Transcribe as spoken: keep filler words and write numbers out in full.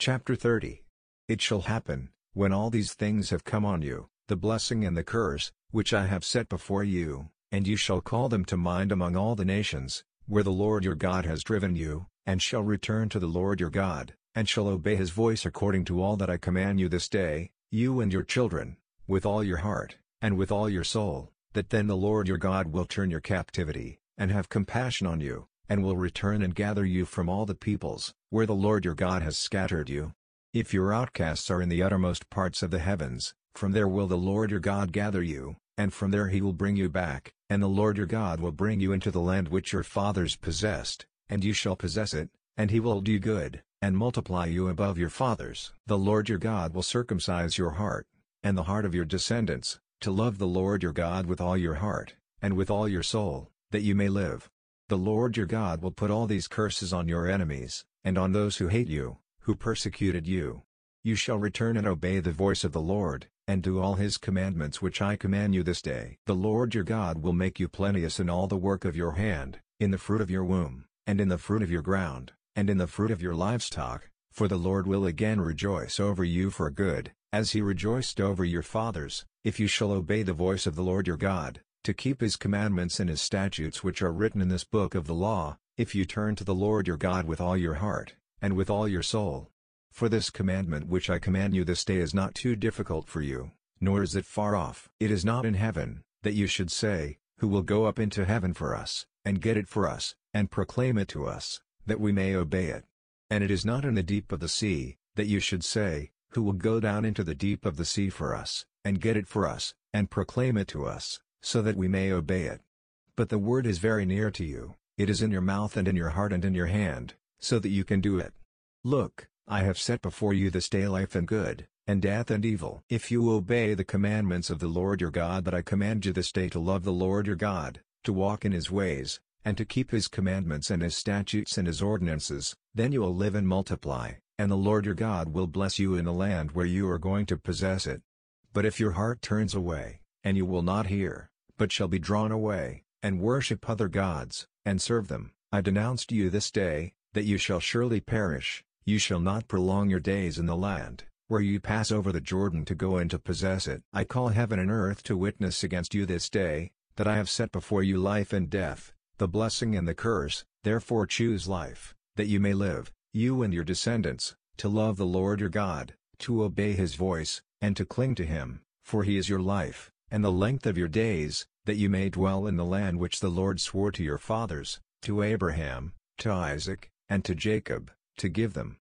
Chapter thirty. It shall happen, when all these things have come on you, the blessing and the curse, which I have set before you, and you shall call them to mind among all the nations, where the Lord your God has driven you, and shall return to the Lord your God, and shall obey his voice according to all that I command you this day, you and your children, with all your heart, and with all your soul, that then the Lord your God will turn your captivity, and have compassion on you, and will return and gather you from all the peoples, where the Lord your God has scattered you. If your outcasts are in the uttermost parts of the heavens, from there will the Lord your God gather you, and from there he will bring you back, and the Lord your God will bring you into the land which your fathers possessed, and you shall possess it, and he will do good, and multiply you above your fathers. The Lord your God will circumcise your heart, and the heart of your descendants, to love the Lord your God with all your heart, and with all your soul, that you may live. The Lord your God will put all these curses on your enemies, and on those who hate you, who persecuted you. You shall return and obey the voice of the Lord, and do all his commandments which I command you this day. The Lord your God will make you plenteous in all the work of your hand, in the fruit of your womb, and in the fruit of your ground, and in the fruit of your livestock, for the Lord will again rejoice over you for good, as he rejoiced over your fathers, if you shall obey the voice of the Lord your God, to keep his commandments and his statutes which are written in this book of the law, if you turn to the Lord your God with all your heart, and with all your soul. For this commandment which I command you this day is not too difficult for you, nor is it far off. It is not in heaven, that you should say, who will go up into heaven for us, and get it for us, and proclaim it to us, that we may obey it. And it is not in the deep of the sea, that you should say, who will go down into the deep of the sea for us, and get it for us, and proclaim it to us, so that we may obey it. But the word is very near to you, it is in your mouth and in your heart and in your hand, so that you can do it. Look, I have set before you this day life and good, and death and evil. If you obey the commandments of the Lord your God that I command you this day to love the Lord your God, to walk in his ways, and to keep his commandments and his statutes and his ordinances, then you will live and multiply, and the Lord your God will bless you in the land where you are going to possess it. But if your heart turns away, and you will not hear, but shall be drawn away, and worship other gods, and serve them, I denounce to you this day, that you shall surely perish, you shall not prolong your days in the land, where you pass over the Jordan to go in to possess it. I call heaven and earth to witness against you this day, that I have set before you life and death, the blessing and the curse, therefore choose life, that you may live, you and your descendants, to love the Lord your God, to obey his voice, and to cling to him, for he is your life, and the length of your days, that you may dwell in the land which the Lord swore to your fathers, to Abraham, to Isaac, and to Jacob, to give them.